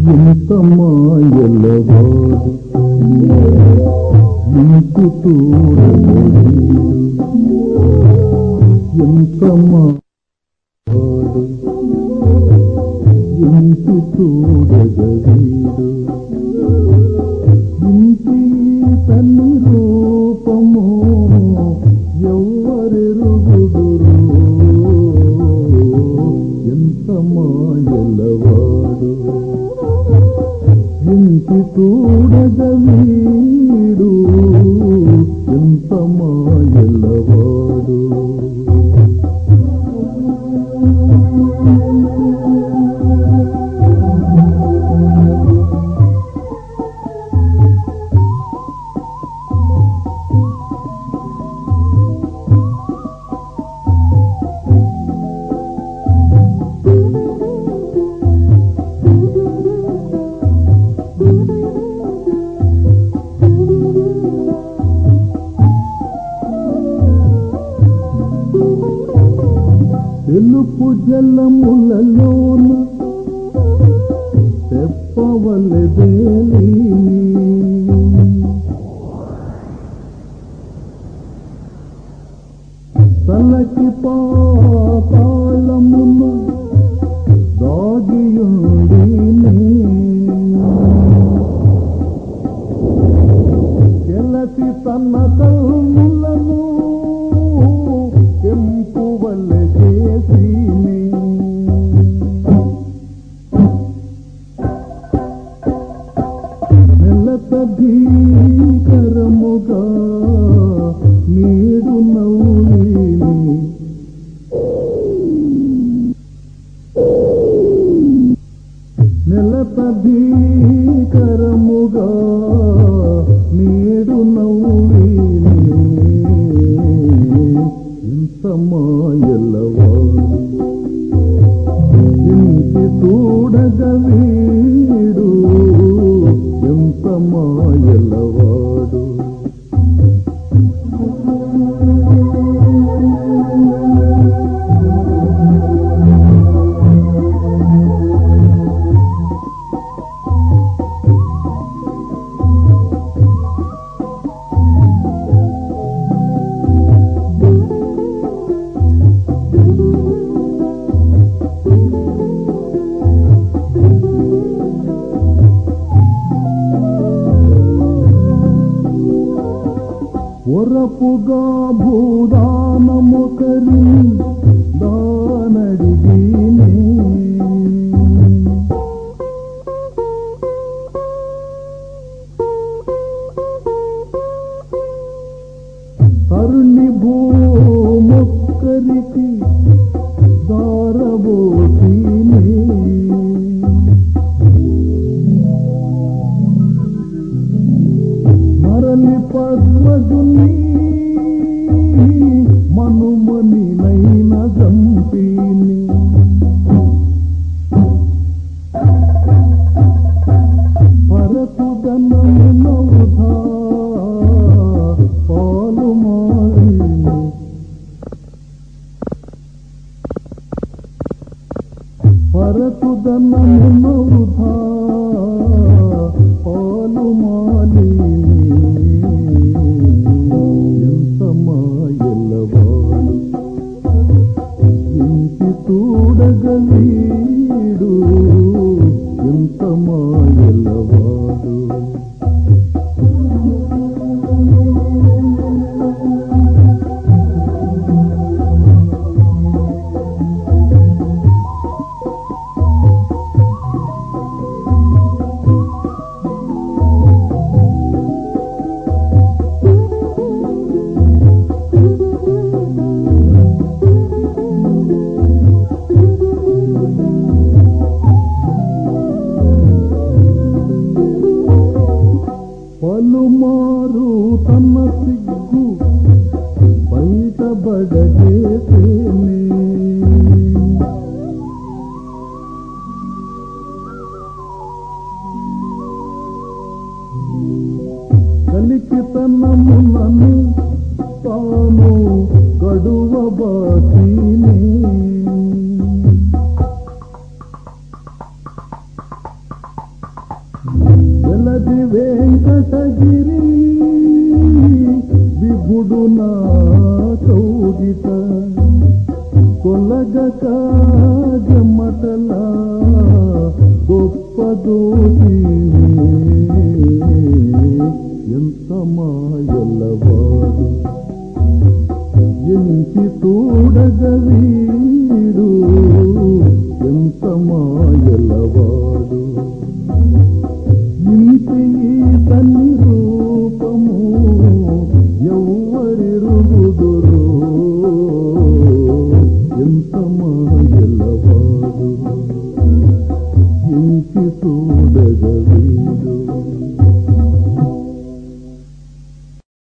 ఎంత మాయలవాడు ఇంటి తోడగవీడు ఎంత మాడు ఇంటి తోడగవీడు ఇంటి తల్లి రూపము ఎవ్వరెరుగుదురు ఎంత మాయలవాడు ఇంటి తోడగవీడు ఎంత మాయలవాడు తెలుపు జలములలోన తెప్పవలెదేలి తలకి పాతాళమున దాగియుండి కెలసి తన కన్నులను కెంపు వలె చేసి నెలత భీకరముగా నీడు నవ్విని నెలత భీకరముగా నీడు నవ్విని ఎంత మాయలవాడు ఇంటి తోడగవీడు ఎంత మాయలవాడు ఒరపుగా భూదానము కరి దానడిగినే తరుణి భూమొక్కరికి దారబోతినే మరలి పద్మజుని మనుమని నైన గంపిని పరతు గణము నౌధా పాలు మాలిని పరతు గణము నౌధా పాలు మాలిని ఎంత మాయలవాడు ఇంటి తోడగవీడు ఎంత మాయలవాడు పలుమారు తన సిగ్గు బయటబడజేసేనే కలికితనమునను తాను గడువబాసినే ఉన్నది వెంకటగిరి విభుడు నా కౌగిట కొలగక జమ్మటలా గొప్ప దోషిని ఎంత మాయలవాడు ఎంచి చూడగవీడు ఎంత మాయలవాడు ఇంటి తన్ని రూపము ఎవ్వరిరుగుదురు ఎంత మాయలవాడు ఇంటి చూడగవీడు